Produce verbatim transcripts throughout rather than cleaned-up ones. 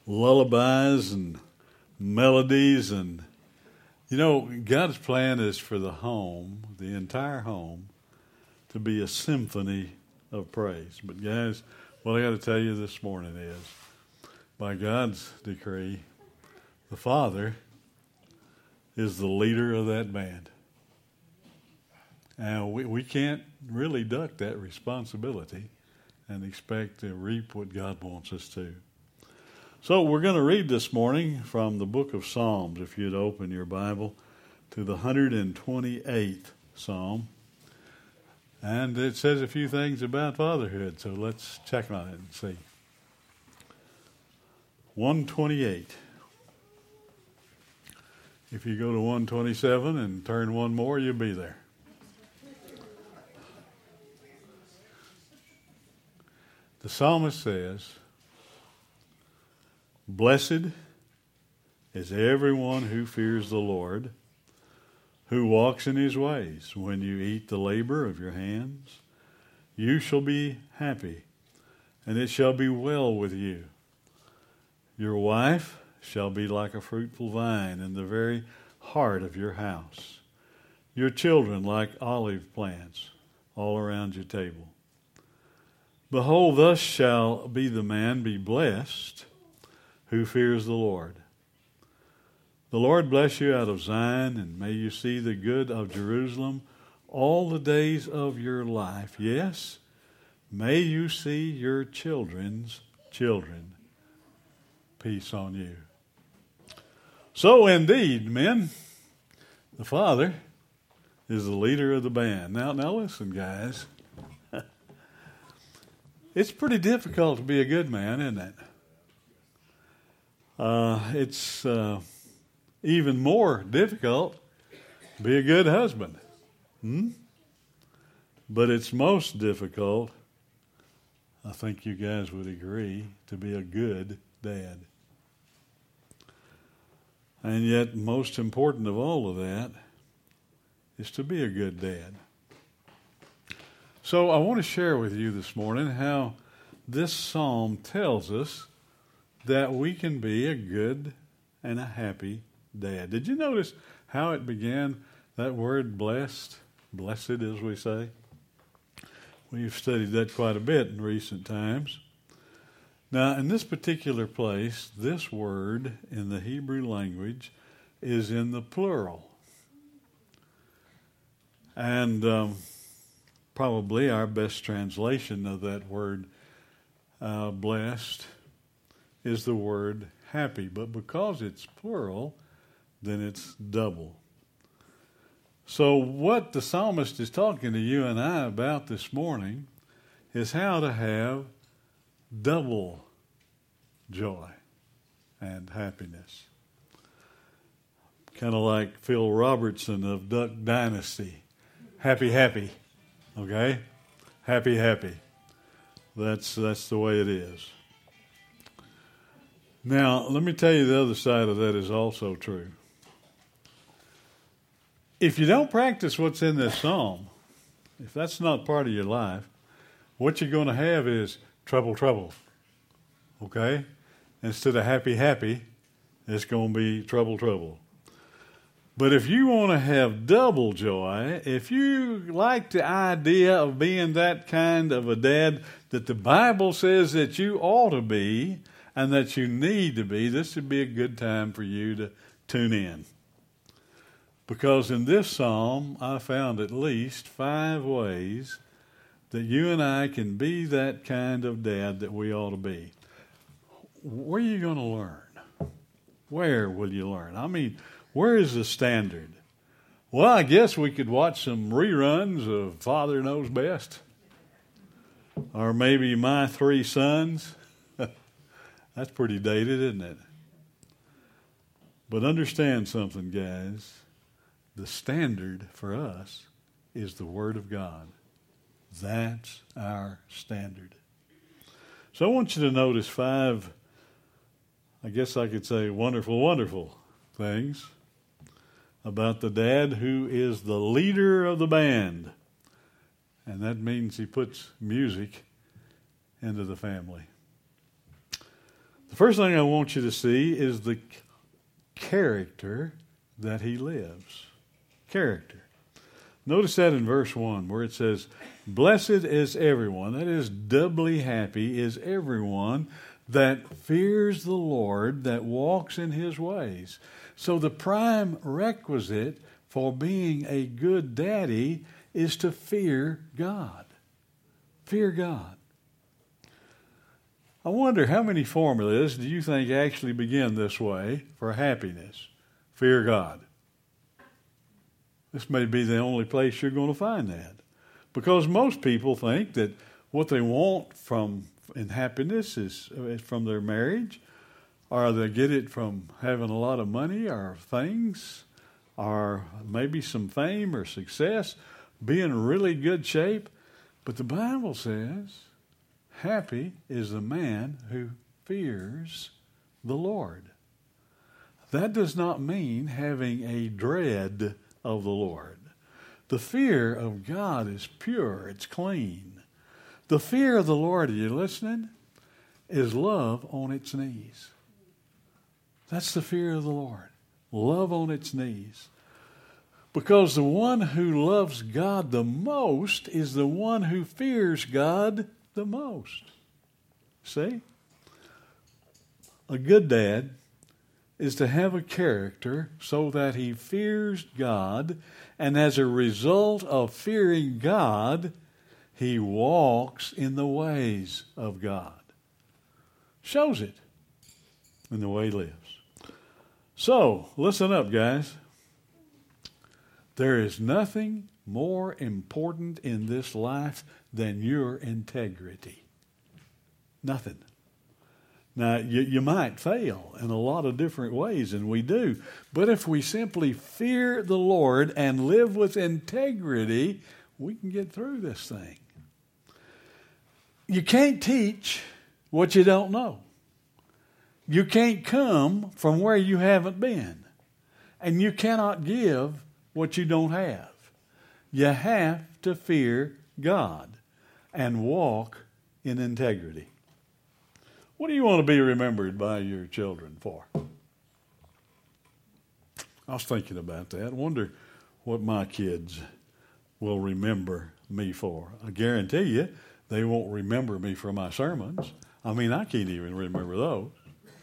lullabies and melodies. And, you know, God's plan is for the home, the entire home, to be a symphony of praise. But, guys, what I got to tell you this morning is, by God's decree, the Father is the leader of that band. And we, we can't really duck that responsibility and expect to reap what God wants us to. So we're going to read this morning from the book of Psalms, if you'd open your Bible to the one hundred twenty-eighth Psalm. And it says a few things about fatherhood, so let's check on it and see. one twenty-eight. If you go to one twenty-seven and turn one more, you'll be there. The psalmist says, "Blessed is everyone who fears the Lord, who walks in his ways. When you eat the labor of your hands, you shall be happy, and it shall be well with you. Your wife shall be like a fruitful vine in the very heart of your house, your children like olive plants all around your table. Behold, thus shall be the man be blessed who fears the Lord. The Lord bless you out of Zion, and may you see the good of Jerusalem all the days of your life. Yes, may you see your children's children. Peace on you." So indeed, men, the Father is the leader of the band. Now, now listen, guys. It's pretty difficult to be a good man, isn't it? Uh, it's uh, even more difficult to be a good husband. Hmm? But it's most difficult, I think you guys would agree, to be a good dad. And yet, most important of all of that is to be a good dad. So I want to share with you this morning how this psalm tells us that we can be a good and a happy dad. Did you notice how it began, that word blessed, blessed as we say? We've studied that quite a bit in recent times. Now, in this particular place, this word in the Hebrew language is in the plural. And um, probably our best translation of that word uh, blessed is the word happy. But because it's plural, then it's double. So what the psalmist is talking to you and I about this morning is how to have double joy and happiness. Kind of like Phil Robertson of Duck Dynasty. Happy, happy. Okay? Happy, happy. That's that's the way it is. Now, let me tell you the other side of that is also true. If you don't practice what's in this psalm, if that's not part of your life, what you're going to have is trouble, trouble. Okay? Instead of happy, happy, it's going to be trouble, trouble. But if you want to have double joy, if you like the idea of being that kind of a dad that the Bible says that you ought to be and that you need to be, this would be a good time for you to tune in. Because in this psalm, I found at least five ways that you and I can be that kind of dad that we ought to be. Where are you going to learn? Where will you learn? I mean, where is the standard? Well, I guess we could watch some reruns of Father Knows Best. Or maybe My Three Sons. That's pretty dated, isn't it? But understand something, guys. The standard for us is the Word of God. That's our standard. So I want you to notice five, I guess I could say wonderful, wonderful things about the dad who is the leader of the band. And that means he puts music into the family. The first thing I want you to see is the character that he lives. Character. Notice that in verse one where it says, blessed is everyone, that is doubly happy, is everyone that fears the Lord, that walks in his ways. So the prime requisite for being a good daddy is to fear God. Fear God. I wonder how many formulas do you think actually begin this way for happiness? Fear God. This may be the only place you're going to find that. Because most people think that what they want from in happiness is, is from their marriage, or they get it from having a lot of money or things, or maybe some fame or success, be in really good shape. But the Bible says, happy is the man who fears the Lord. That does not mean having a dread of the Lord. The fear of God is pure, it's clean. The fear of the Lord, are you listening? Is love on its knees. That's the fear of the Lord. Love on its knees. Because the one who loves God the most is the one who fears God the most. See? A good dad is to have a character so that he fears God, and as a result of fearing God, he walks in the ways of God. Shows it in the way he lives. So, listen up, guys. There is nothing more important in this life than your integrity. Nothing. Now, you, you might fail in a lot of different ways, and we do. But if we simply fear the Lord and live with integrity, we can get through this thing. You can't teach what you don't know. You can't come from where you haven't been. And you cannot give what you don't have. You have to fear God and walk in integrity. What do you want to be remembered by your children for? I was thinking about that. I wonder what my kids will remember me for. I guarantee you they won't remember me for my sermons. I mean, I can't even remember those.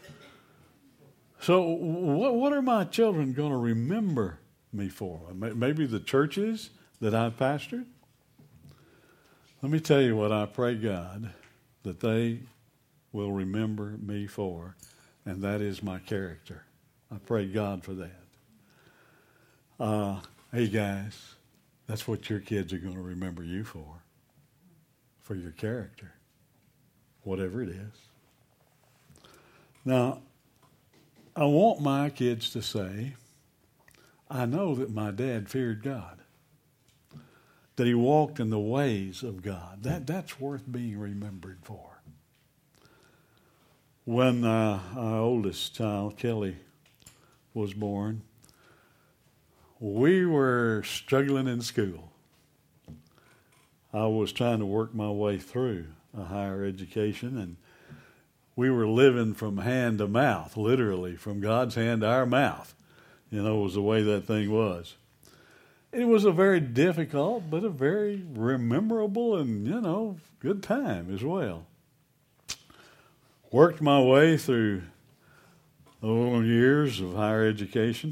So what, what are my children going to remember me for? Maybe the churches that I've pastored? Let me tell you what I pray God that they will remember me for, and that is my character. I pray God for that. Uh, hey guys, that's what your kids are going to remember you for, for your character, whatever it is. Now, I want my kids to say, I know that my dad feared God, that he walked in the ways of God. That, that's worth being remembered for. When uh, our oldest child, Kelly, was born, we were struggling in school. I was trying to work my way through a higher education, and we were living from hand to mouth, literally, from God's hand to our mouth. You know, was the way that thing was. It was a very difficult, but a very memorable and, you know, good time as well. Worked my way through oh, years of higher education.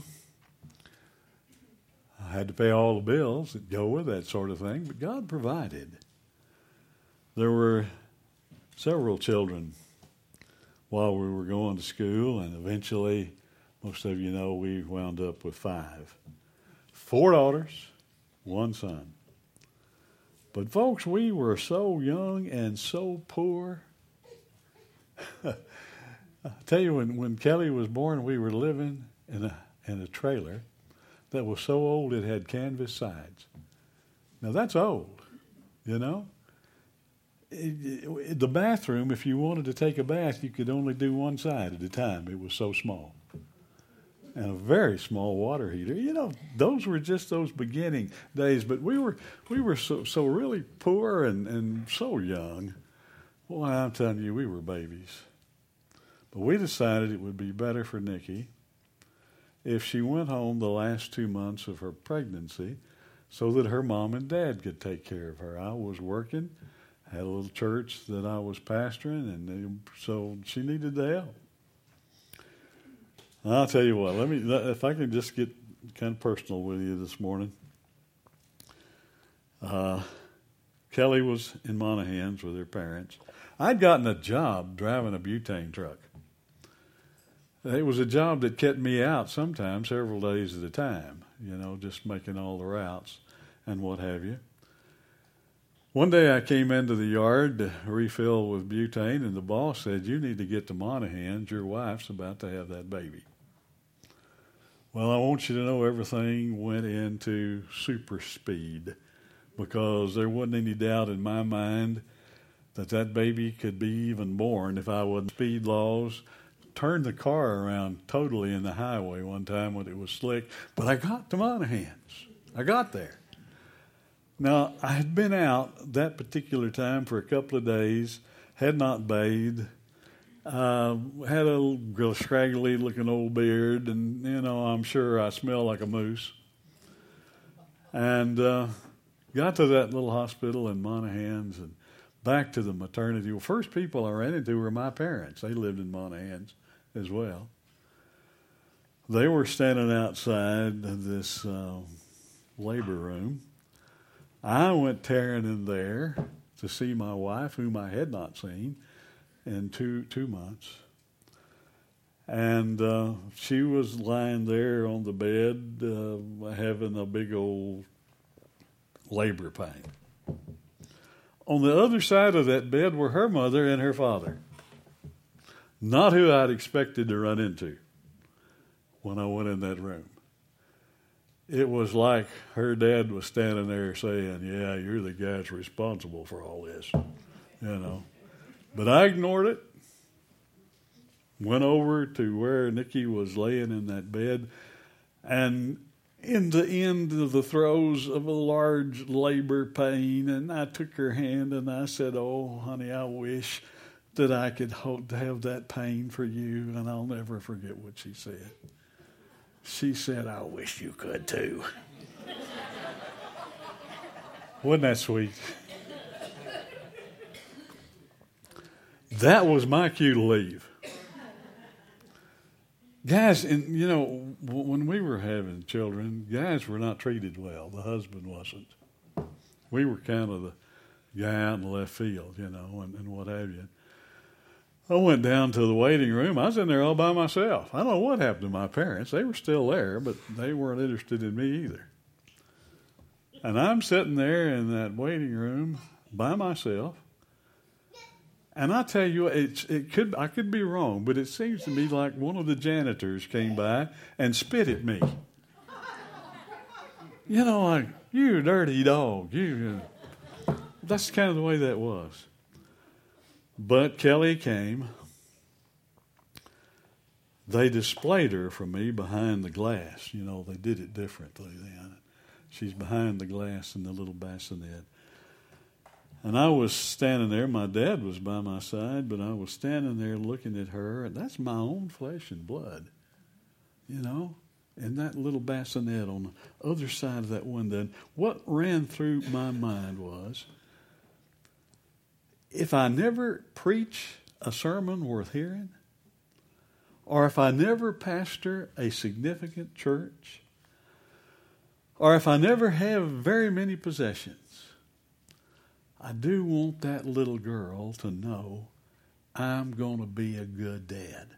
I had to pay all the bills that go with that sort of thing, but God provided. There were several children while we were going to school, and eventually, most of you know, we wound up with five. Four daughters, one son. But folks, we were so young and so poor. I tell you, when, when Kelly was born, we were living in a in a trailer that was so old it had canvas sides. Now that's old, you know. It, it, the bathroom, if you wanted to take a bath, you could only do one side at a time. It was so small. And a very small water heater. You know, those were just those beginning days. But we were we were so, so really poor and, and so young. Well, I'm telling you, we were babies. But we decided it would be better for Nikki if she went home the last two months of her pregnancy so that her mom and dad could take care of her. I was working, had a little church that I was pastoring, and they, so she needed the help. And I'll tell you what, let me, if I can just get kind of personal with you this morning. Uh, Kelly was in Monahans with her parents. I'd gotten a job driving a butane truck. It was a job that kept me out sometimes several days at a time, you know, just making all the routes and what have you. One day I came into the yard to refill with butane, and the boss said, "You need to get to Monahans. Your wife's about to have that baby." Well, I want you to know everything went into super speed because there wasn't any doubt in my mind that that baby could be even born if I wasn't. Speed laws turned the car around totally in the highway one time when it was slick, but I got to Monahans. I got there. Now, I had been out that particular time for a couple of days, had not bathed, uh, had a little scraggly-looking old beard, and, you know, I'm sure I smell like a moose. And uh, got to that little hospital in Monahans and back to the maternity. Well, first people I ran into were my parents. They lived in Monahans as well. They were standing outside this uh, labor room. I went tearing in there to see my wife, whom I had not seen in two two months. And uh, she was lying there on the bed uh, having a big old labor pain. On the other side of that bed were her mother and her father. Not who I'd expected to run into when I went in that room. It was like her dad was standing there saying, "Yeah, you're the guy that's responsible for all this," you know. But I ignored it. Went over to where Nikki was laying in that bed, and in the end of the throes of a large labor pain, and I took her hand and I said, "Oh, honey, I wish that I could hope to have that pain for you." And I'll never forget what she said. She said, "I wish you could too." Wasn't that sweet? That was my cue to leave. Guys, and you know, when we were having children, guys were not treated well. The husband wasn't. We were kind of the guy out in the left field, you know, and, and what have you. I went down to the waiting room. I was in there all by myself. I don't know what happened to my parents. They were still there, but they weren't interested in me either. And I'm sitting there in that waiting room by myself. And I tell you, it's, it could I could be wrong, but it seems to me like one of the janitors came by and spit at me. You know, like, "You dirty dog." You. That's kind of the way that was. But Kelly came. They displayed her for me behind the glass. You know, they did it differently then. She's behind the glass in the little bassinet. And I was standing there. My dad was by my side, but I was standing there looking at her, and that's my own flesh and blood, you know, in that little bassinet on the other side of that window. And what ran through my mind was, if I never preach a sermon worth hearing, or if I never pastor a significant church, or if I never have very many possessions, I do want that little girl to know I'm going to be a good dad.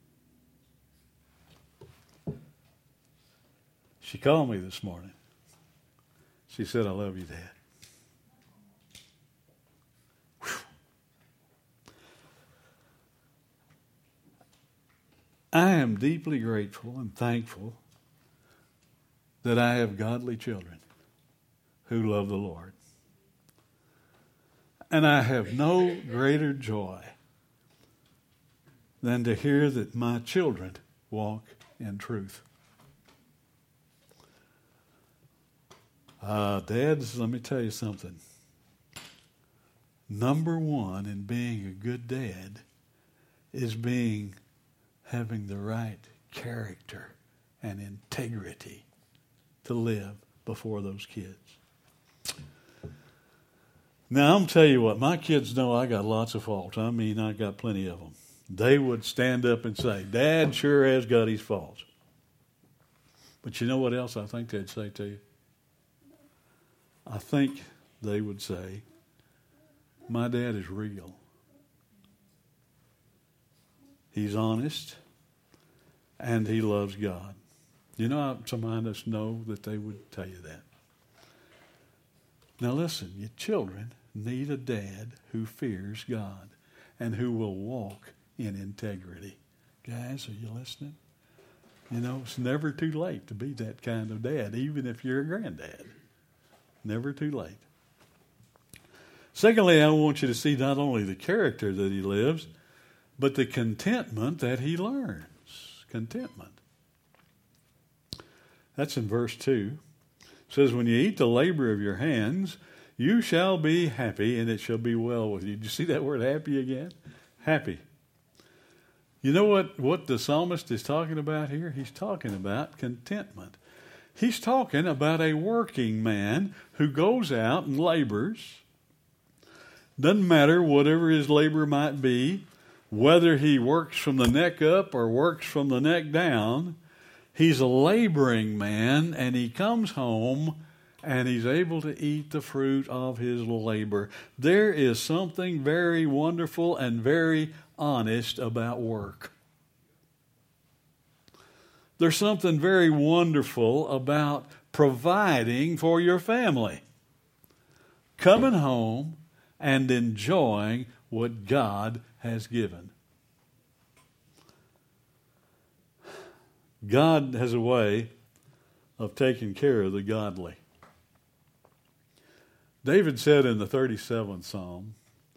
She called me this morning. She said, "I love you, Dad." Whew. I am deeply grateful and thankful that I have godly children who love the Lord. And I have no greater joy than to hear that my children walk in truth. Uh, dads, let me tell you something. Number one in being a good dad is being having the right character and integrity to live before those kids. Now, I'm going to tell you what, my kids know I got lots of faults. I mean, I got plenty of them. They would stand up and say, Dad sure has got his faults. But you know what else I think they'd say to you? I think they would say, my dad is real. He's honest, and he loves God. You know, some of us know that they would tell you that. Now listen, your children need a dad who fears God and who will walk in integrity. Guys, are you listening? You know, it's never too late to be that kind of dad, even if you're a granddad. Never too late. Secondly, I want you to see not only the character that he lives, but the contentment that he learns. Contentment. That's in verse two. It says, when you eat the labor of your hands, you shall be happy, and it shall be well with you. Did you see that word happy again? Happy. You know what, what the psalmist is talking about here? He's talking about contentment. He's talking about a working man who goes out and labors. Doesn't matter whatever his labor might be, whether he works from the neck up or works from the neck down. He's a laboring man, and he comes home and he's able to eat the fruit of his labor. There is something very wonderful and very honest about work. There's something very wonderful about providing for your family. Coming home and enjoying what God has given. God has a way of taking care of the godly. David said in the thirty-seventh Psalm,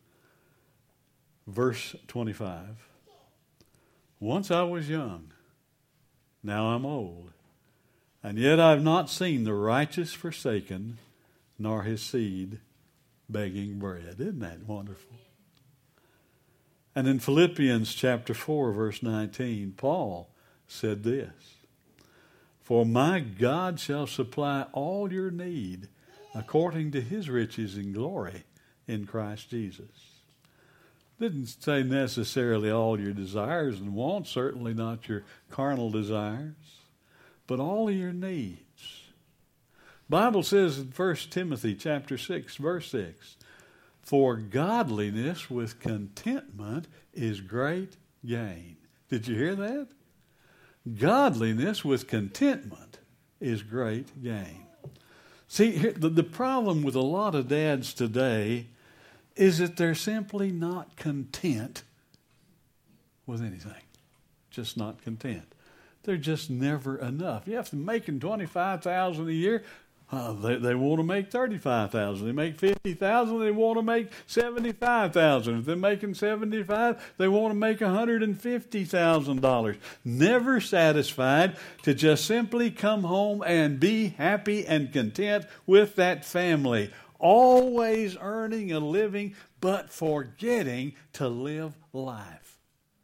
verse twenty-five, once I was young, now I'm old, and yet I've not seen the righteous forsaken, nor his seed begging bread. Isn't that wonderful? And in Philippians chapter four, verse nineteen, Paul said this, for my God shall supply all your need according to his riches and glory in Christ Jesus. Didn't say necessarily all your desires and wants, certainly not your carnal desires, but all of your needs. Bible says in First Timothy chapter six, verse six, for godliness with contentment is great gain. Did you hear that? Godliness with contentment is great gain. See, here, the, the problem with a lot of dads today is that they're simply not content with anything. Just not content. They're just never enough. You have to making twenty-five thousand dollars a year. Uh, they, they want to make thirty-five thousand dollars. They make fifty thousand dollars. They want to make seventy-five thousand dollars. If they're making seventy-five thousand dollars, they want to make one hundred fifty thousand dollars. Never satisfied to just simply come home and be happy and content with that family. Always earning a living, but forgetting to live life.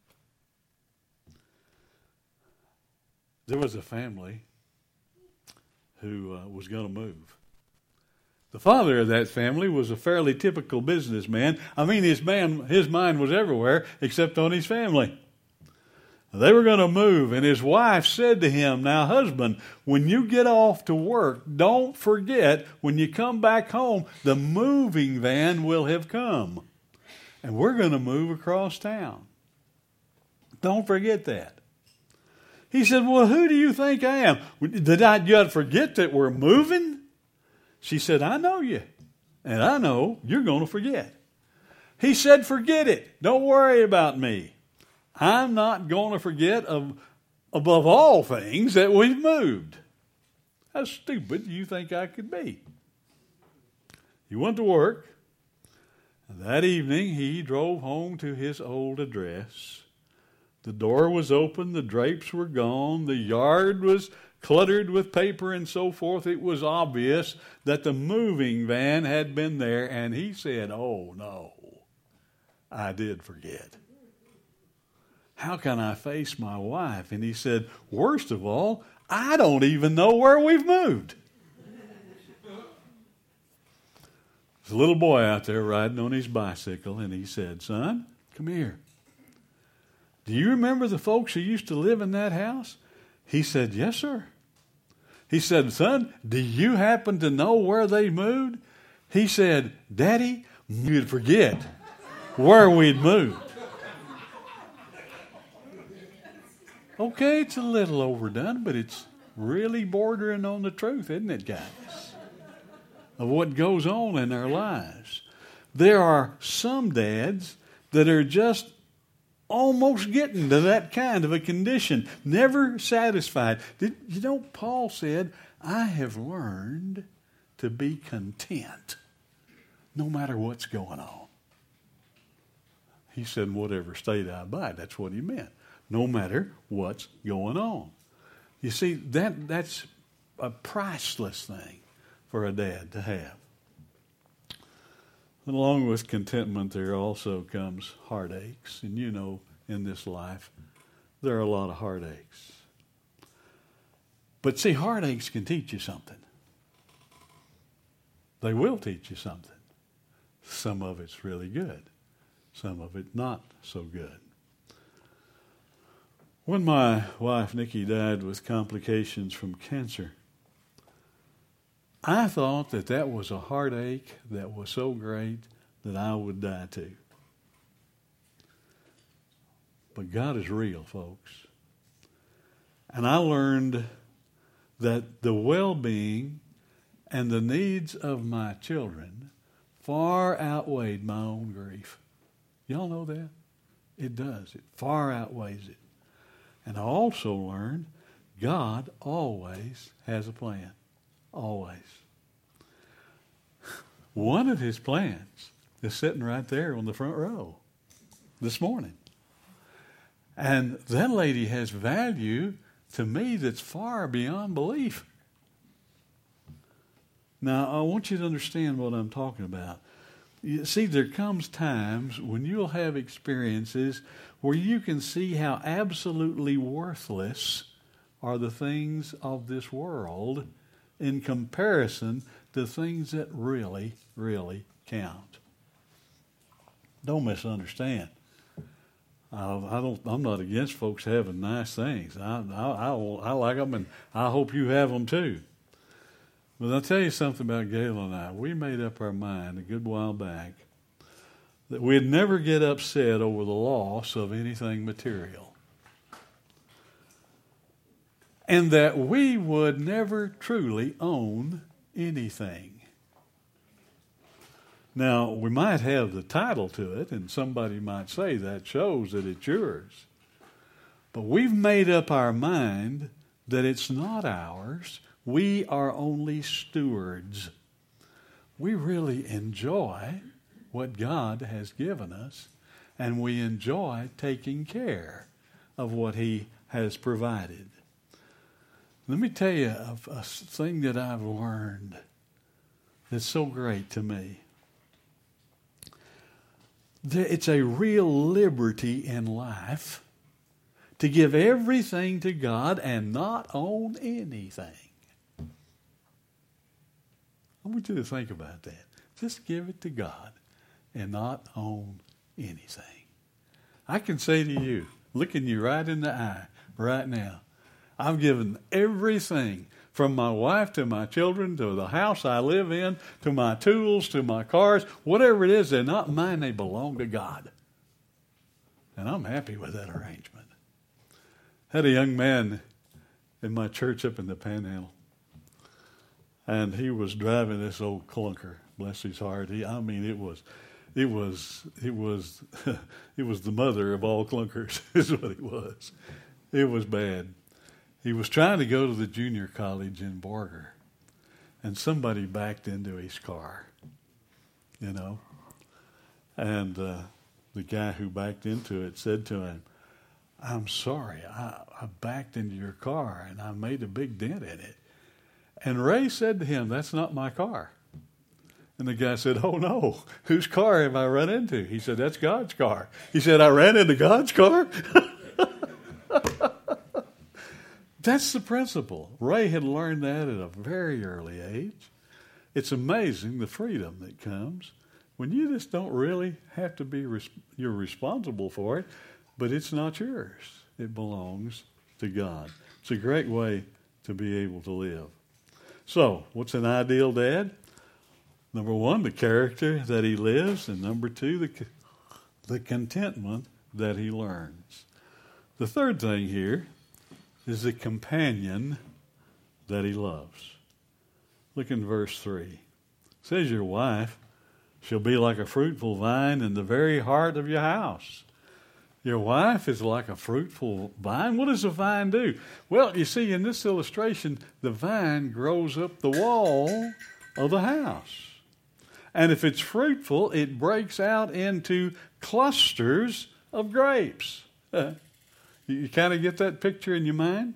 There was a family who uh, was going to move. The father of that family was a fairly typical businessman. I mean, his man, his mind was everywhere except on his family. They were going to move, and his wife said to him, now, husband, when you get off to work, don't forget, when you come back home, the moving van will have come, and we're going to move across town. Don't forget that. He said, well, who do you think I am? Did I yet forget that we're moving? She said, I know you, and I know you're going to forget. He said, forget it. Don't worry about me. I'm not going to forget, of, above all things, that we've moved. How stupid do you think I could be? He went to work. And that evening, he drove home to his old address. The door was open, the drapes were gone, the yard was cluttered with paper and so forth. It was obvious that the moving van had been there, and he said, oh, no, I did forget. how can I face my wife? And he said, worst of all, I don't even know where we've moved. There's a little boy out there riding on his bicycle, and he said, son, come here. Do you remember the folks who used to live in that house? He said, yes, sir. He said, son, do you happen to know where they moved? He said, Daddy, you'd forget where we'd moved. Okay, it's a little overdone, but it's really bordering on the truth, isn't it, guys? Of what goes on in our lives. There are some dads that are just almost getting to that kind of a condition, never satisfied. Did, you know, Paul said, I have learned to be content no matter what's going on. He said, in whatever state I abide. That's what he meant. No matter what's going on. You see, that that's a priceless thing for a dad to have. And along with contentment, there also comes heartaches. And you know, in this life, there are a lot of heartaches. But see, heartaches can teach you something. They will teach you something. Some of it's really good. Some of it not so good. When my wife, Nikki, died with complications from cancer, I thought that that was a heartache that was so great that I would die too. But God is real, folks. And I learned that the well-being and the needs of my children far outweighed my own grief. Y'all know that? It does. It far outweighs it. And I also learned God always has a plan. Always. One of his plans is sitting right there on the front row this morning. And that lady has value to me that's far beyond belief. Now, I want you to understand what I'm talking about. You see, there comes times when you'll have experiences where you can see how absolutely worthless are the things of this world in comparison to things that really, really count. Don't misunderstand. I, I don't. I'm not against folks having nice things. I, I, I, I like them, and I hope you have them too. But I'll tell you something about Gail and I. We made up our mind a good while back that we'd never get upset over the loss of anything material. And that we would never truly own anything. Now, we might have the title to it, and somebody might say that shows that it's yours. But we've made up our mind that it's not ours. We are only stewards. We really enjoy what God has given us, and we enjoy taking care of what he has provided. Let me tell you a, a thing that I've learned that's so great to me. It's a real liberty in life to give everything to God and not own anything. I want you to think about that. Just give it to God and not own anything. I can say to you, looking you right in the eye right now, I've given everything from my wife to my children to the house I live in to my tools to my cars, whatever it is, they're not mine, they belong to God. And I'm happy with that arrangement. I had a young man in my church up in the Panhandle. And he was driving this old clunker, bless his heart. He, I mean, it was, it was, it was, it was the mother of all clunkers, is what it was. It was bad. He was trying to go to the junior college in Borger, and somebody backed into his car, you know. And uh, the guy who backed into it said to him, "I'm sorry, I, I backed into your car, and I made a big dent in it." And Ray said to him, "That's not my car." And the guy said, "Oh no, whose car have I run into?" He said, "That's God's car." He said, "I ran into God's car?" That's the principle. Ray had learned that at a very early age. It's amazing the freedom that comes when you just don't really have to be, res- you're responsible for it, but it's not yours. It belongs to God. It's a great way to be able to live. So, what's an ideal dad? Number one, the character that he lives, and number two, the, the contentment that he learns. The third thing here is the companion that he loves. Look in verse three. It says, your wife shall be like a fruitful vine in the very heart of your house. Your wife is like a fruitful vine. What does a vine do? Well, you see, in this illustration, the vine grows up the wall of the house. And if it's fruitful, it breaks out into clusters of grapes. You kind of get that picture in your mind?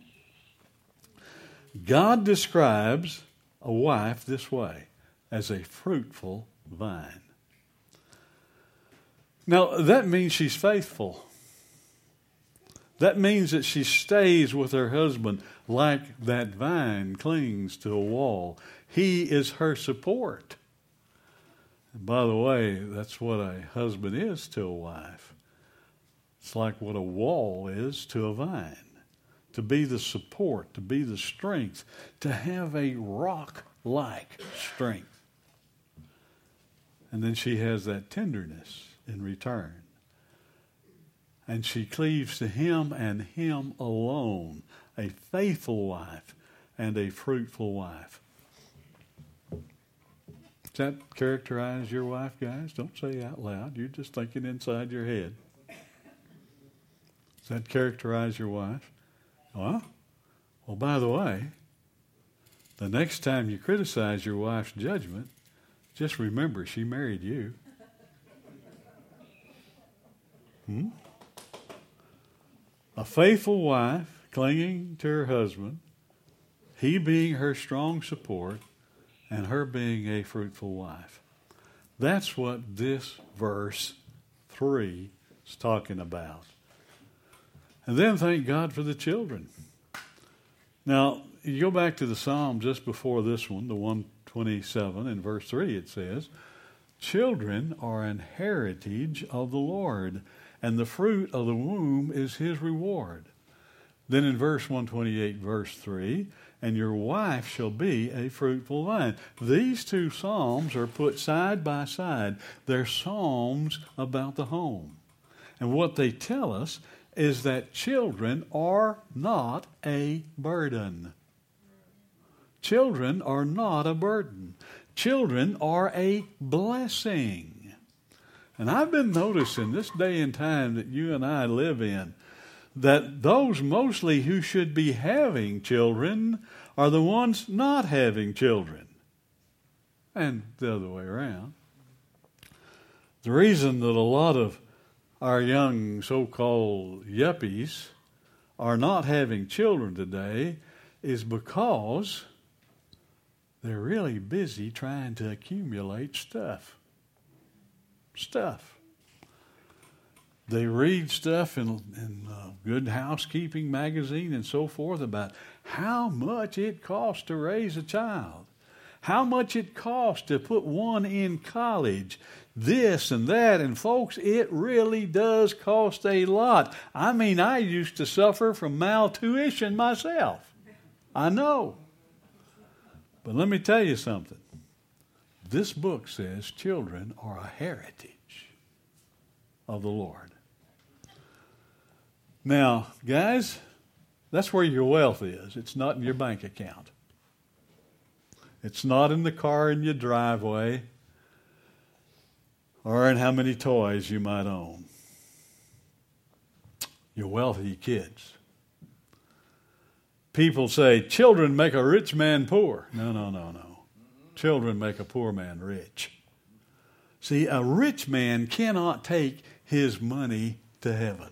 God describes a wife this way, as a fruitful vine. Now, that means she's faithful. That means that she stays with her husband like that vine clings to a wall. He is her support. And by the way, that's what a husband is to a wife. It's like what a wall is to a vine. To be the support, to be the strength, to have a rock-like strength. And then she has that tenderness in return. And she cleaves to him and him alone, a faithful wife and a fruitful wife. Does that characterize your wife, guys? Don't say it out loud. You're just thinking inside your head. Does that characterize your wife? Well, well, by the way, the next time you criticize your wife's judgment, just remember she married you. Hmm? A faithful wife clinging to her husband, he being her strong support, and her being a fruitful wife. That's what this verse three is talking about. And then thank God for the children. Now, you go back to the Psalm just before this one, the one twenty-seven, in verse three it says, children are an heritage of the Lord, and the fruit of the womb is his reward. Then in verse one twenty-eight, verse three, and your wife shall be a fruitful vine. These two psalms are put side by side. They're psalms about the home. And what they tell us is that children are not a burden. Children are not a burden. Children are a blessing. And I've been noticing this day and time that you and I live in, that those mostly who should be having children are the ones not having children. And the other way around. The reason that a lot of our young so-called yuppies are not having children today is because they're really busy trying to accumulate stuff. Stuff. They read stuff in, in uh, Good Housekeeping magazine and so forth about how much it costs to raise a child, how much it costs to put one in college, this and that. And folks, it really does cost a lot. I mean, I used to suffer from maltuition myself. I know. But let me tell you something. This book says children are a heritage of the Lord. Now, guys, that's where your wealth is. It's not in your bank account. It's not in the car in your driveway or in how many toys you might own. Your wealth are your kids. People say children make a rich man poor. No, no, no, no. Children make a poor man rich. See, a rich man cannot take his money to heaven.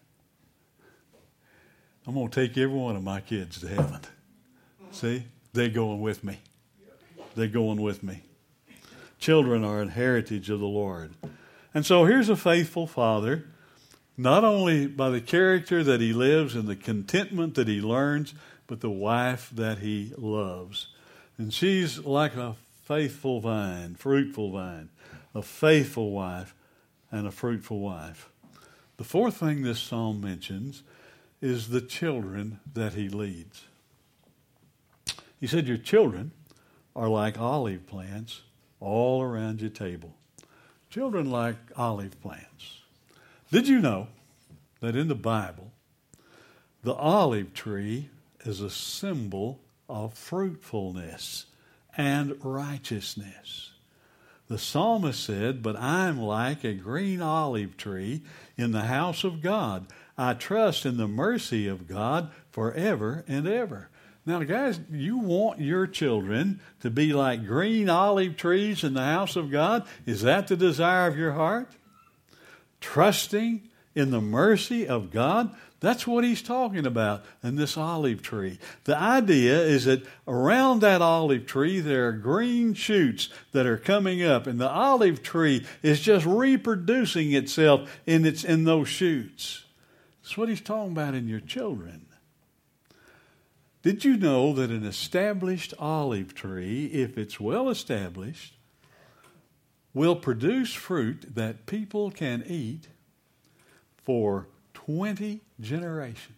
I'm going to take every one of my kids to heaven. See? They're going with me. They're going with me. Children are an heritage of the Lord. And so here's a faithful father Not only by the character that he lives and the contentment that he learns, but the wife that he loves. And she's like a faithful vine, fruitful vine, a faithful wife and a fruitful wife. The fourth thing this psalm mentions is the children that he leads. He said, your children are like olive plants all around your table. Children like olive plants. Did you know that in the Bible, the olive tree is a symbol of fruitfulness and righteousness? The psalmist said, but I'm like a green olive tree in the house of God. I trust in the mercy of God forever and ever. Now, guys, you want your children to be like green olive trees in the house of God? Is that the desire of your heart? Trusting in the mercy of God? That's what he's talking about in this olive tree. The idea is that around that olive tree there are green shoots that are coming up, and the olive tree is just reproducing itself in its in those shoots. That's what he's talking about in your children. Did you know that an established olive tree, if it's well established, will produce fruit that people can eat for twenty generations?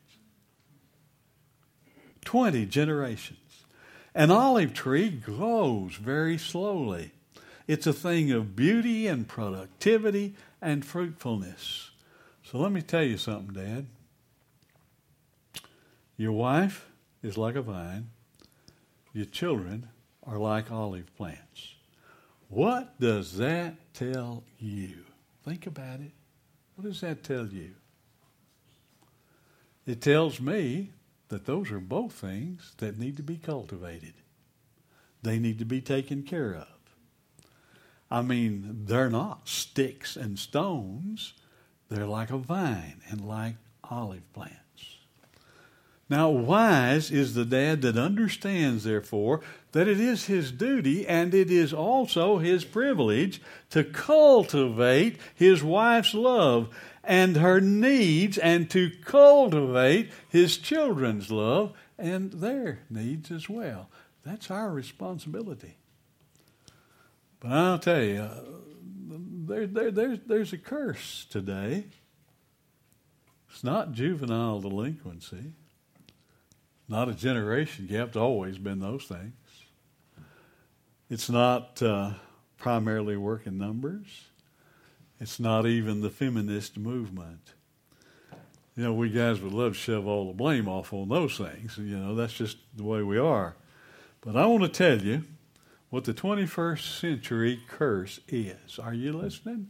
twenty generations. An olive tree grows very slowly. It's a thing of beauty and productivity and fruitfulness. So let me tell you something, Dad. Your wife is like a vine. Your children are like olive plants. What does that tell you? Think about it. What does that tell you? It tells me that those are both things that need to be cultivated. They need to be taken care of. I mean, they're not sticks and stones. They're like a vine and like olive plants. Now, wise is the dad that understands, therefore, that it is his duty and it is also his privilege to cultivate his wife's love and her needs and to cultivate his children's love and their needs as well. That's our responsibility. But I'll tell you, there, there, there's, there's a curse today. It's not juvenile delinquency. Not a generation gap. It's always been those things. It's not uh, primarily working numbers. It's not even the feminist movement. You know, we guys would love to shove all the blame off on those things. You know, that's just the way we are. But I want to tell you what the twenty-first century curse is. Are you listening?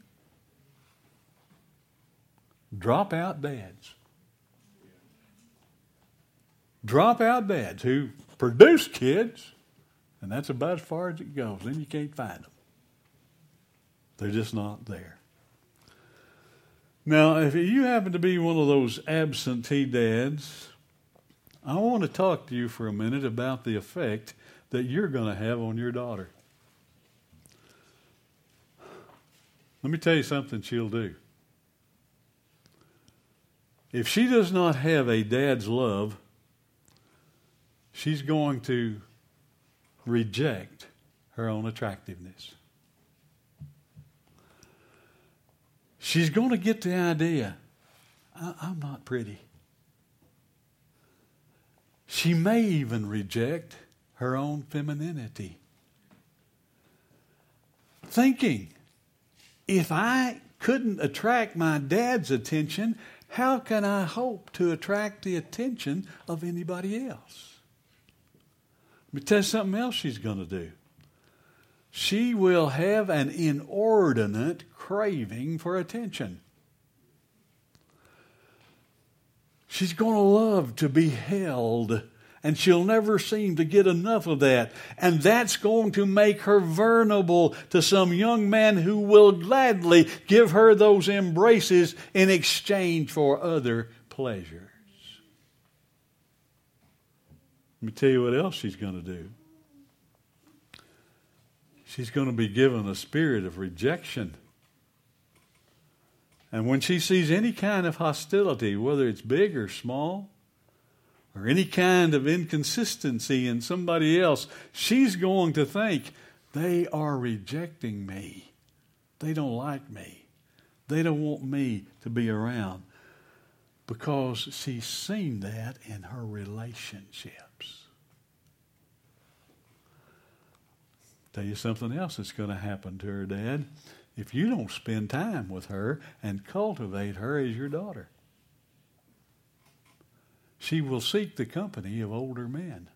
Dropout dads. Dropout dads who produce kids, and that's about as far as it goes. Then you can't find them. They're just not there. Now, if you happen to be one of those absentee dads, I want to talk to you for a minute about the effect that you're going to have on your daughter. Let me tell you something she'll do. If she does not have a dad's love, she's going to reject her own attractiveness. She's going to get the idea, I- I'm not pretty. She may even reject her own femininity. Thinking, if I couldn't attract my dad's attention, how can I hope to attract the attention of anybody else? Let me tell you something else she's going to do. She will have an inordinate craving for attention. She's going to love to be held, and she'll never seem to get enough of that. And that's going to make her vulnerable to some young man who will gladly give her those embraces in exchange for other pleasures. Let me tell you what else she's going to do. She's going to be given a spirit of rejection. And when she sees any kind of hostility, whether it's big or small, or any kind of inconsistency in somebody else, she's going to think, they are rejecting me. They don't like me. They don't want me to be around. Because she's seen that in her relationships. Tell you something else that's going to happen to her, Dad. If you don't spend time with her and cultivate her as your daughter, she will seek the company of older men.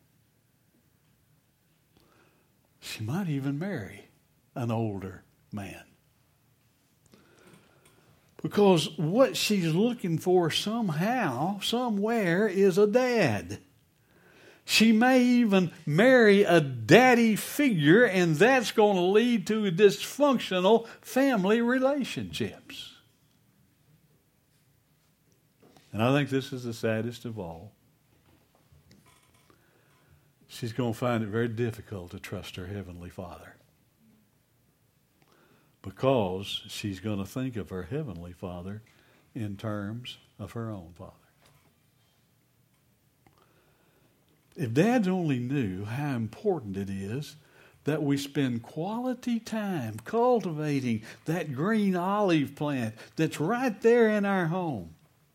She might even marry an older man. Because what she's looking for somehow, somewhere, is a dad. She may even marry a daddy figure, and that's going to lead to dysfunctional family relationships. And I think this is the saddest of all. She's going to find it very difficult to trust her Heavenly Father. Because she's going to think of her Heavenly Father in terms of her own father. If dads only knew how important it is that we spend quality time cultivating that green olive plant that's right there in our home.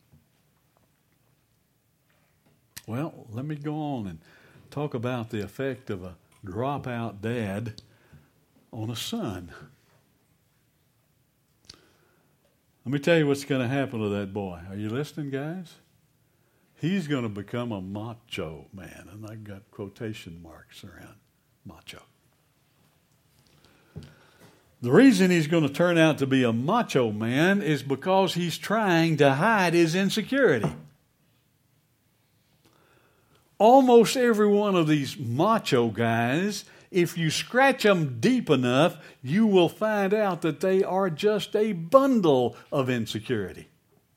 Well, let me go on and talk about the effect of a dropout dad on a son. Let me tell you what's going to happen to that boy. Are you listening, guys? He's going to become a macho man. And I've got quotation marks around macho. The reason he's going to turn out to be a macho man is because he's trying to hide his insecurity. Almost every one of these macho guys, if you scratch them deep enough, you will find out that they are just a bundle of insecurity.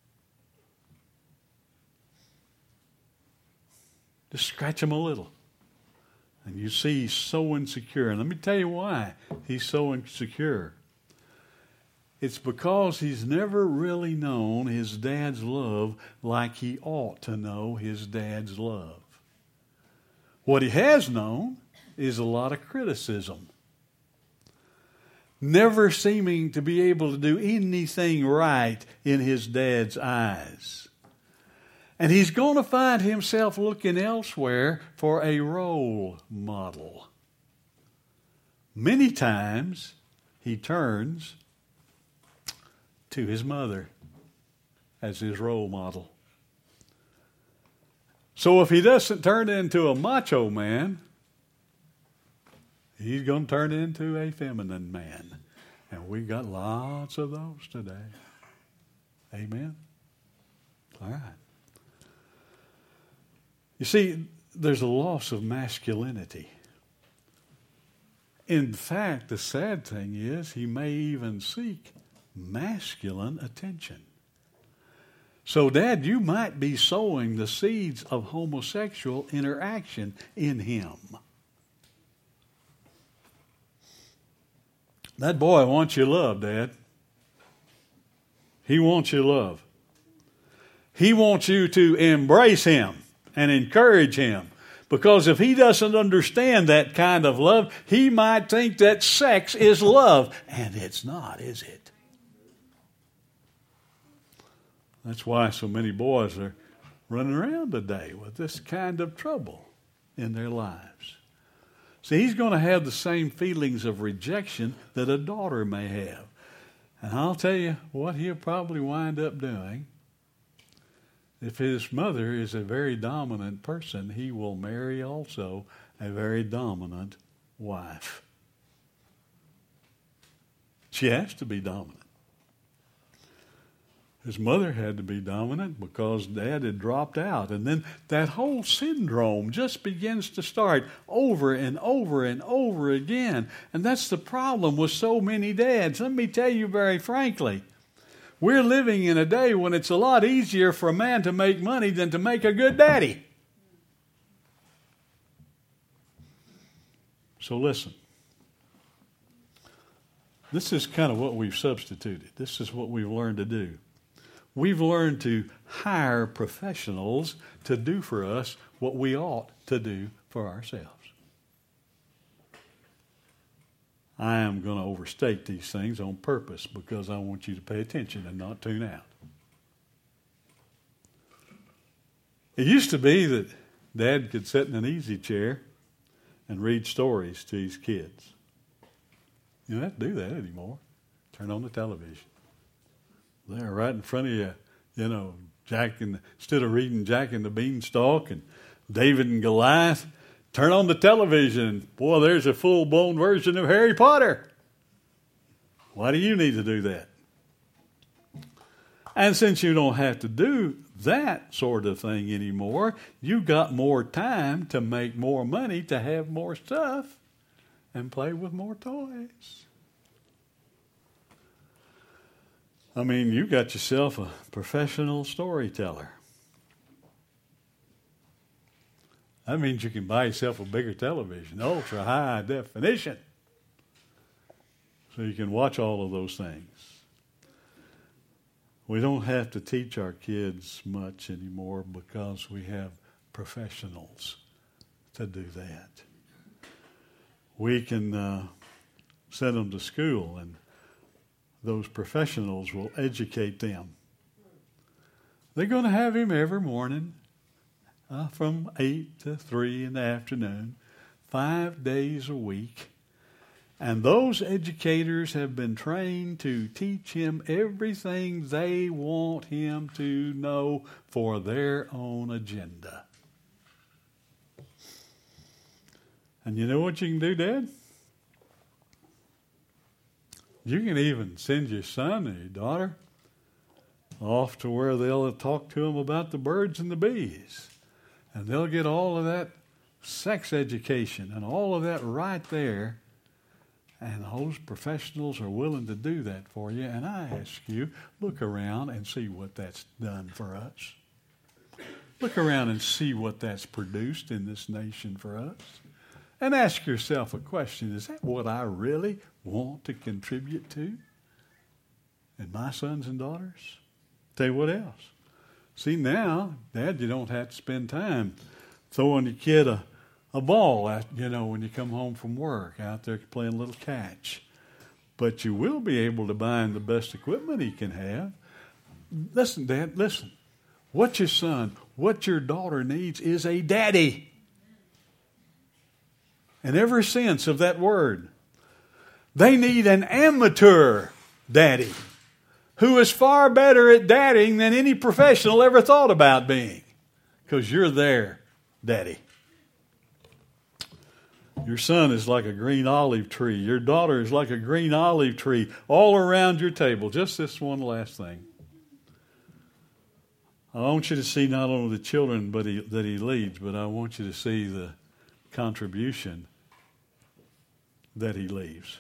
Just scratch him a little. And you see he's so insecure. And let me tell you why he's so insecure. It's because he's never really known his dad's love like he ought to know his dad's love. What he has known is a lot of criticism. Never seeming to be able to do anything right in his dad's eyes. And he's going to find himself looking elsewhere for a role model. Many times he turns to his mother as his role model. So if he doesn't turn into a macho man, he's going to turn into a feminine man. And we've got lots of those today. Amen? All right. You see, there's a loss of masculinity. In fact, the sad thing is he may even seek masculine attention. So, Dad, you might be sowing the seeds of homosexual interaction in him. That boy wants your love, Dad. He wants your love. He wants you to embrace him and encourage him. Because if he doesn't understand that kind of love, he might think that sex is love. And it's not, is it? That's why so many boys are running around today with this kind of trouble in their lives. See, he's going to have the same feelings of rejection that a daughter may have. And I'll tell you what he'll probably wind up doing. If his mother is a very dominant person, he will marry also a very dominant wife. She has to be dominant. His mother had to be dominant because Dad had dropped out. And then that whole syndrome just begins to start over and over and over again. And that's the problem with so many dads. Let me tell you very frankly, we're living in a day when it's a lot easier for a man to make money than to make a good daddy. So listen. This is kind of what we've substituted. This is what we've learned to do. We've learned to hire professionals to do for us what we ought to do for ourselves. I am going to overstate these things on purpose because I want you to pay attention and not tune out. It used to be that Dad could sit in an easy chair and read stories to his kids. You don't have to do that anymore. Turn on the television. There, right in front of you, you know, Jack and instead of reading Jack and the Beanstalk and David and Goliath, turn on the television. Boy, there's a full-blown version of Harry Potter. Why do you need to do that? And since you don't have to do that sort of thing anymore, you've got more time to make more money, to have more stuff, and play with more toys. I mean, you got yourself a professional storyteller. That means you can buy yourself a bigger television, ultra high definition, so you can watch all of those things. We don't have to teach our kids much anymore because we have professionals to do that. We can uh, send them to school, and those professionals will educate them. They're going to have him every morning uh, from eight to three in the afternoon, five days a week. And those educators have been trained to teach him everything they want him to know for their own agenda. And you know what you can do, Dad? You can even send your son or your daughter off to where they'll talk to them about the birds and the bees. And they'll get all of that sex education and all of that right there. And those professionals are willing to do that for you. And I ask you, look around and see what that's done for us. Look around and see what that's produced in this nation for us. And ask yourself a question, is that what I really want to contribute to in my sons and daughters? Tell you what else. See, now, Dad, you don't have to spend time throwing your kid a A ball, out, you know, when you come home from work, out there playing a little catch. But you will be able to buy him the best equipment he can have. Listen, Dad, listen. What your son, what your daughter needs is a daddy. In every sense of that word. They need an amateur daddy who is far better at dadding than any professional ever thought about being. Because you're their daddy. Your son is like a green olive tree. Your daughter is like a green olive tree all around your table. Just this one last thing. I want you to see not only the children but he, that he leads, but I want you to see the contribution that he leaves.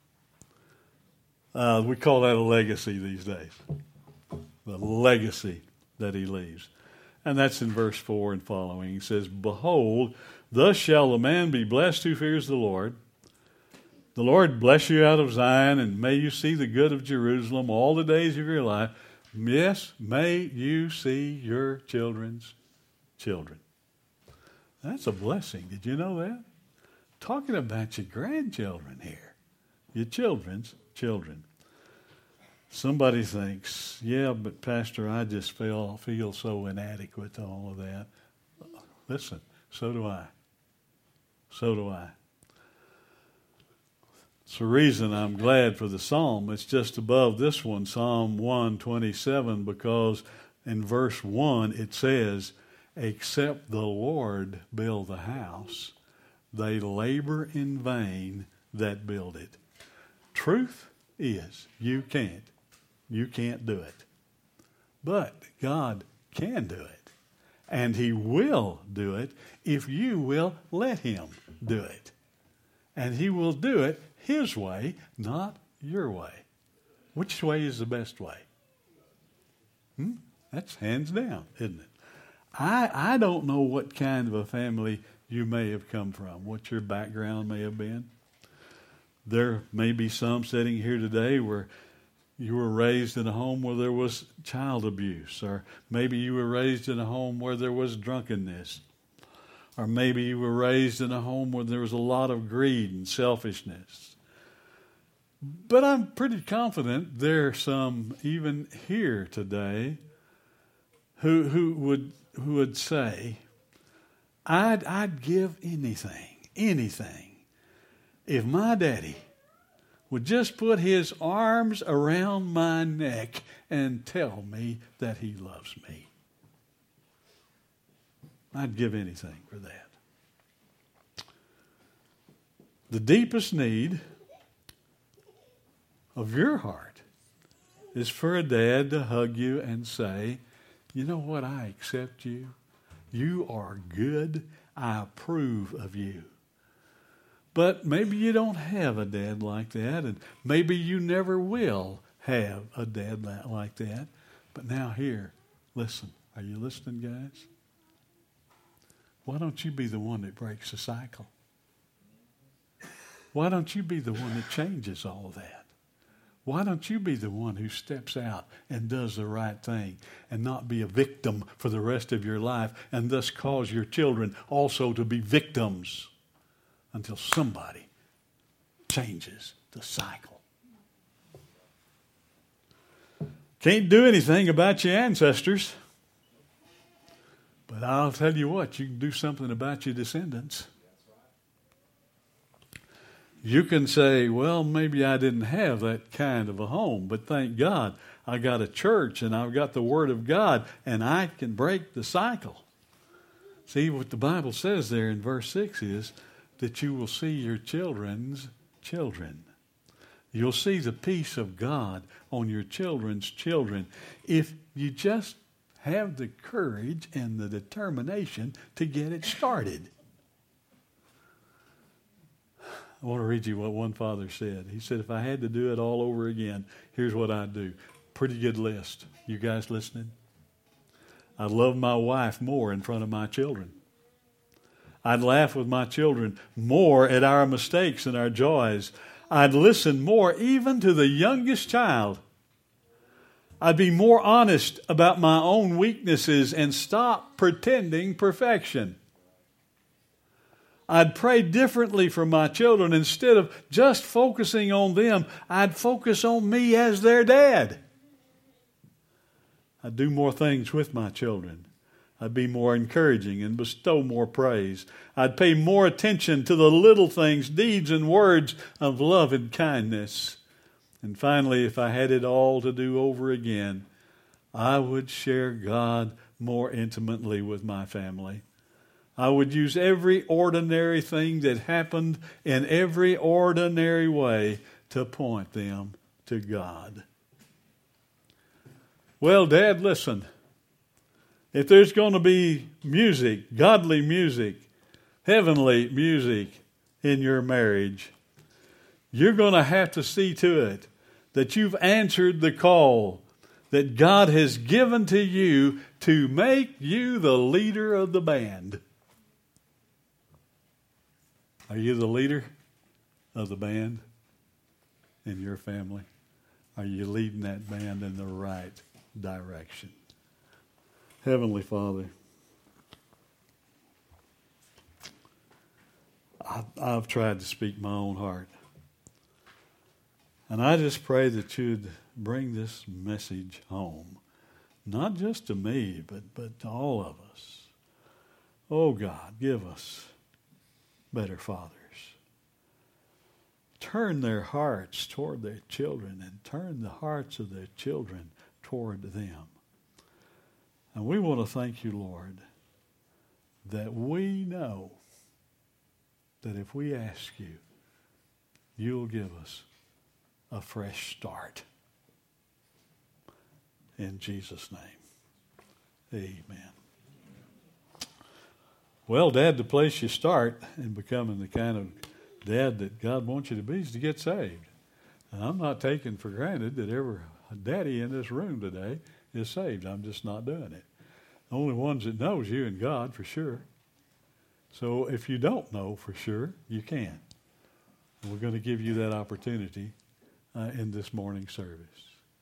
Uh, we call that a legacy these days. The legacy that he leaves. And that's in verse four and following. He says, "Behold, thus shall the man be blessed who fears the Lord. The Lord bless you out of Zion, and may you see the good of Jerusalem all the days of your life. Yes, may you see your children's children." That's a blessing. Did you know that? Talking about your grandchildren here. Your children's children. Somebody thinks, yeah, but Pastor, I just feel, feel so inadequate to all of that. Listen, so do I. So do I. It's the reason I'm glad for the psalm. It's just above this one, Psalm one twenty-seven, because in verse one it says, "Except the Lord build the house, they labor in vain that build it." Truth is, you can't. You can't do it. But God can do it. And He will do it if you will let Him do it. And He will do it His way, not your way. Which way is the best way? Hmm? That's hands down, isn't it? I, I don't know what kind of a family you may have come from, what your background may have been. There may be some sitting here today where you were raised in a home where there was child abuse, or maybe you were raised in a home where there was drunkenness, or maybe you were raised in a home where there was a lot of greed and selfishness. But I'm pretty confident there are some even here today who who would who would say, I'd I'd give anything, anything, if my daddy would just put his arms around my neck and tell me that he loves me. I'd give anything for that. The deepest need of your heart is for a dad to hug you and say, you know what, I accept you. You are good. I approve of you. But maybe you don't have a dad like that, and maybe you never will have a dad like that. But now here, listen. Are you listening, guys? Why don't you be the one that breaks the cycle? Why don't you be the one that changes all of that? Why don't you be the one who steps out and does the right thing and not be a victim for the rest of your life and thus cause your children also to be victims until somebody changes the cycle? Can't do anything about your ancestors, but I'll tell you what, you can do something about your descendants. You can say, well, maybe I didn't have that kind of a home, but thank God I got a church and I've got the Word of God and I can break the cycle. See, what the Bible says there in verse six is that you will see your children's children. You'll see the peace of God on your children's children if you just have the courage and the determination to get it started. I want to read you what one father said. He said, if I had to do it all over again, here's what I'd do. Pretty good list. You guys listening? I'd love my wife more in front of my children. I'd laugh with my children more at our mistakes and our joys. I'd listen more even to the youngest child. I'd be more honest about my own weaknesses and stop pretending perfection. I'd pray differently for my children. Instead of just focusing on them, I'd focus on me as their dad. I'd do more things with my children. I'd be more encouraging and bestow more praise. I'd pay more attention to the little things, deeds and words of love and kindness. And finally, if I had it all to do over again, I would share God more intimately with my family. I would use every ordinary thing that happened in every ordinary way to point them to God. Well, Dad, listen. If there's going to be music, godly music, heavenly music in your marriage, you're going to have to see to it that you've answered the call that God has given to you to make you the leader of the band. Are you the leader of the band in your family? Are you leading that band in the right direction? Heavenly Father, I've, I've tried to speak my own heart. And I just pray that you'd bring this message home. Not just to me, but, but to all of us. Oh God, give us better fathers. Turn their hearts toward their children and turn the hearts of their children toward them. And we want to thank you, Lord, that we know that if we ask you, you'll give us a fresh start. In Jesus' name, amen. Well, Dad, the place you start in becoming the kind of dad that God wants you to be is to get saved. And I'm not taking for granted that every daddy in this room today is saved. I'm just not doing it. The only ones that knows you and God for sure. So if you don't know for sure, you can. And we're going to give you that opportunity uh, in this morning service.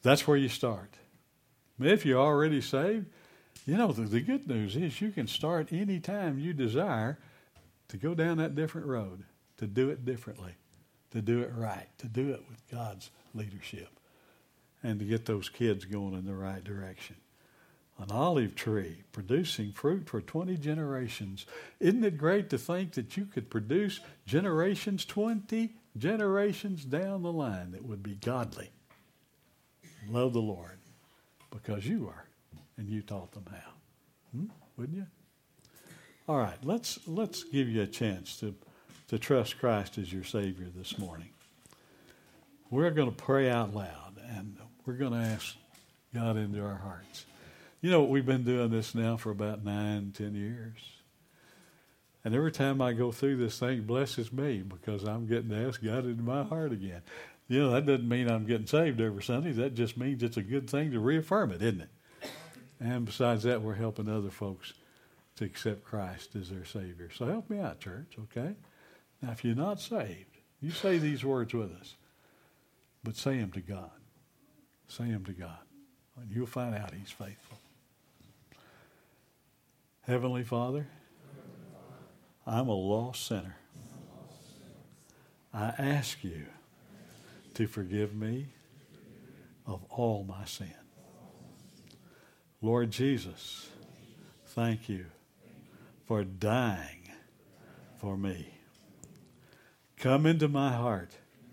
That's where you start. If you're already saved, you know, the, the good news is you can start any time you desire to go down that different road, to do it differently, to do it right, to do it with God's leadership, and to get those kids going in the right direction. An olive tree producing fruit for twenty generations. Isn't it great to think that you could produce generations, twenty generations down the line that would be godly? Love the Lord because you are, and you taught them how. Hmm? Wouldn't you? All right, let's let's give you a chance to, to trust Christ as your Savior this morning. We're going to pray out loud, and we're going to ask God into our hearts. You know, we've been doing this now for about nine, ten years. And every time I go through this thing, it blesses me because I'm getting to ask God into my heart again. You know, that doesn't mean I'm getting saved every Sunday. That just means it's a good thing to reaffirm it, isn't it? And besides that, we're helping other folks to accept Christ as their Savior. So help me out, church, okay? Now, if you're not saved, you say these words with us, but say them to God. Say them to God, and you'll find out He's faithful. Heavenly Father, I'm a lost sinner. I ask you to forgive me of all my sin. Lord Jesus, thank you for dying for me. Come into my heart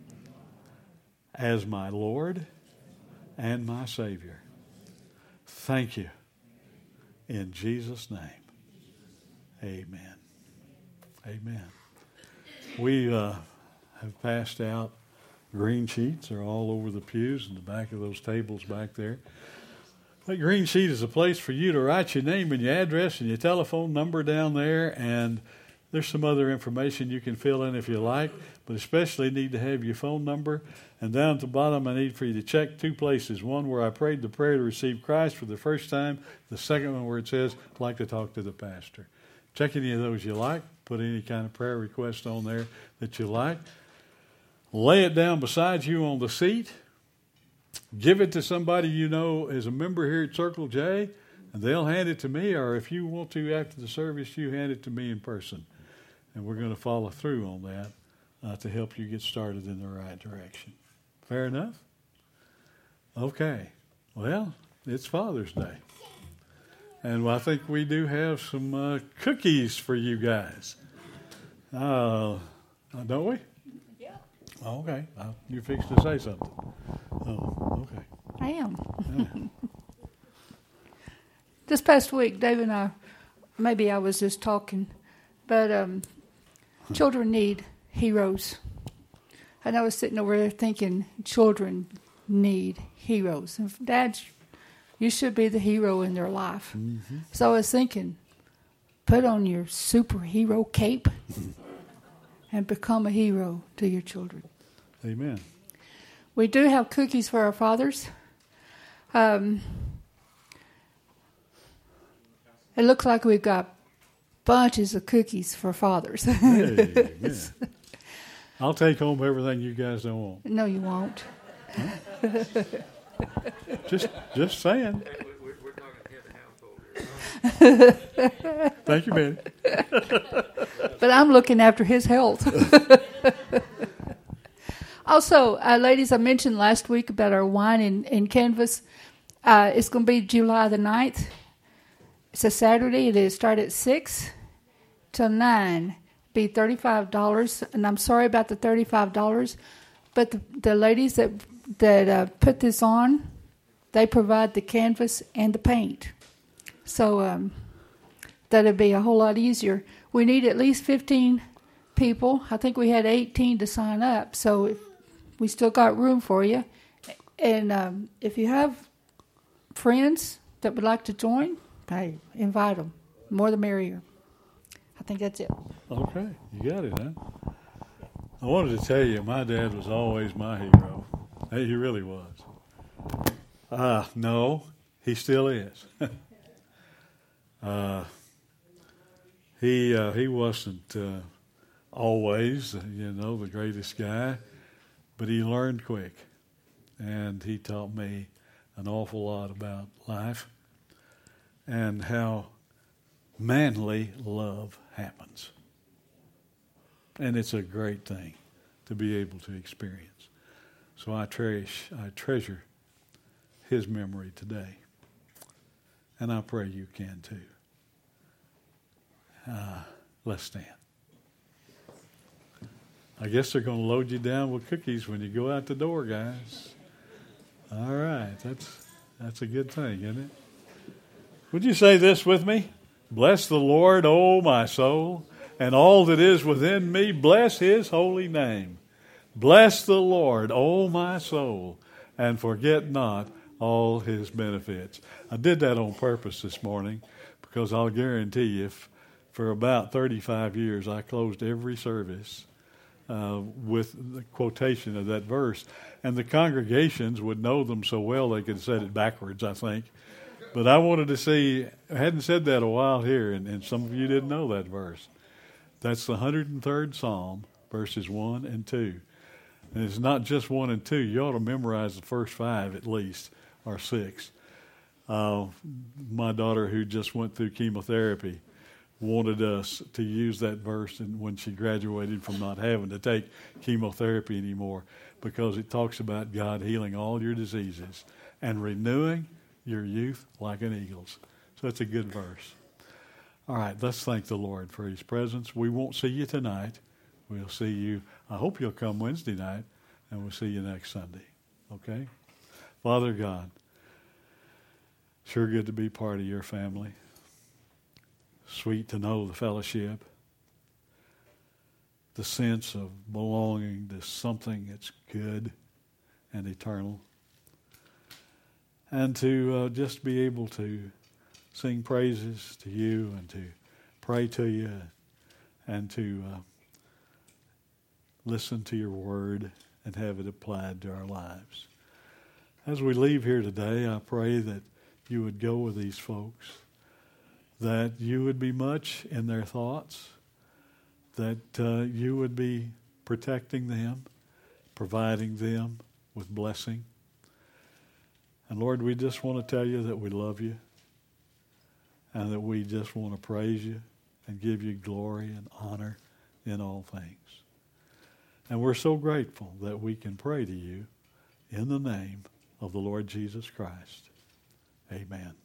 as my Lord and my Savior. Thank you. In Jesus' name, amen. Amen. We uh, have passed out green sheets. They're all over the pews and the back of those tables back there. That green sheet is a place for you to write your name and your address and your telephone number down there, and there's some other information you can fill in if you like, but especially need to have your phone number. And down at the bottom, I need for you to check two places. One where I prayed the prayer to receive Christ for the first time. The second one where it says, I'd like to talk to the pastor. Check any of those you like. Put any kind of prayer request on there that you like. Lay it down beside you on the seat. Give it to somebody you know is a member here at Circle J, and they'll hand it to me, or if you want to after the service, you hand it to me in person. And we're going to follow through on that uh, to help you get started in the right direction. Fair enough? Okay. Well, it's Father's Day. And I think we do have some uh, cookies for you guys. Uh, don't we? Yeah. Oh, okay. Uh, you're fixing to say something. Oh, okay. I am. Yeah. This past week, Dave and I, maybe I was just talking, but um, children need heroes. And I was sitting over there thinking, children need heroes. And dads, you should be the hero in their life. Mm-hmm. So I was thinking, put on your superhero cape and become a hero to your children. Amen. We do have cookies for our fathers. Um, it looks like we've got bunches of cookies for fathers. Hey, yeah. I'll take home everything you guys don't want. No, you won't. Huh? just, just saying. Hey, we're, we're talking head and household here. Thank you, man. But I'm looking after his health. Also, uh, ladies, I mentioned last week about our wine in, in Canvas. Uh, it's going to be July the ninth. It's a Saturday. It'll start at six till nine. Be thirty-five dollars. And I'm sorry about the thirty-five dollars. But the, the ladies that, that uh, put this on, they provide the canvas and the paint. So um, that'll be a whole lot easier. We need at least fifteen people. I think we had eighteen to sign up. So if we still got room for you. And um, if you have friends that would like to join, hey, invite them. More the merrier. I think that's it. Okay, you got it, huh? I wanted to tell you, my dad was always my hero. Hey, he really was. Uh, no, he still is. uh, he uh, he wasn't uh, always, you know, the greatest guy. But he learned quick, and he taught me an awful lot about life and how manly love happens. And it's a great thing to be able to experience. So I cherish, I treasure his memory today. And I pray you can too. Uh, let's stand. I guess they're going to load you down with cookies when you go out the door, guys. All right. That's, that's a good thing, isn't it? Would you say this with me? Bless the Lord, O my soul, and all that is within me, bless his holy name. Bless the Lord, O my soul, and forget not all his benefits. I did that on purpose this morning because I'll guarantee you, if for about thirty-five years I closed every service uh, with the quotation of that verse, and the congregations would know them so well they could say it backwards, I think. But I wanted to see, I hadn't said that a while here, and, and some of you didn't know that verse. That's the one hundred third Psalm, verses one and two. And it's not just one and two. You ought to memorize the first five at least, or six. Uh, my daughter, who just went through chemotherapy, wanted us to use that verse and when she graduated from not having to take chemotherapy anymore, because it talks about God healing all your diseases and renewing your youth like an eagle's. So it's a good verse. All right, let's thank the Lord for his presence. We won't see you tonight. We'll see you, I hope you'll come Wednesday night, and we'll see you next Sunday. Okay? Father God, sure good to be part of your family. Sweet to know the fellowship, the sense of belonging to something that's good and eternal. And to uh, just be able to sing praises to you and to pray to you and to uh, listen to your word and have it applied to our lives. As we leave here today, I pray that you would go with these folks, that you would be much in their thoughts, that uh, you would be protecting them, providing them with blessing. And Lord, we just want to tell you that we love you and that we just want to praise you and give you glory and honor in all things. And we're so grateful that we can pray to you in the name of the Lord Jesus Christ. Amen.